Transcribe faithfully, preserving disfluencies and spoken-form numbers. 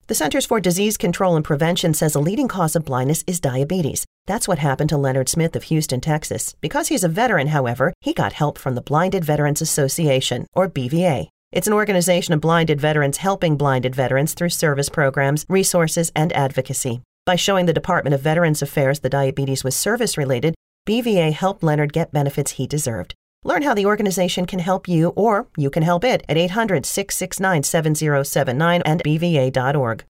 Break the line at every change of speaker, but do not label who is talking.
The Centers for Disease Control and Prevention says a leading cause of blindness is diabetes. That's what happened to Leonard Smith of Houston, Texas. Because he's a veteran, however, he got help from the Blinded Veterans Association, or B V A. It's an organization of blinded veterans helping blinded veterans through service programs, resources, and advocacy. By showing the Department of Veterans Affairs the diabetes was service-related, B V A helped Leonard get benefits he deserved. Learn how the organization can help you, or you can help it, at eight hundred, six six nine, seven zero seven nine and b v a dot org.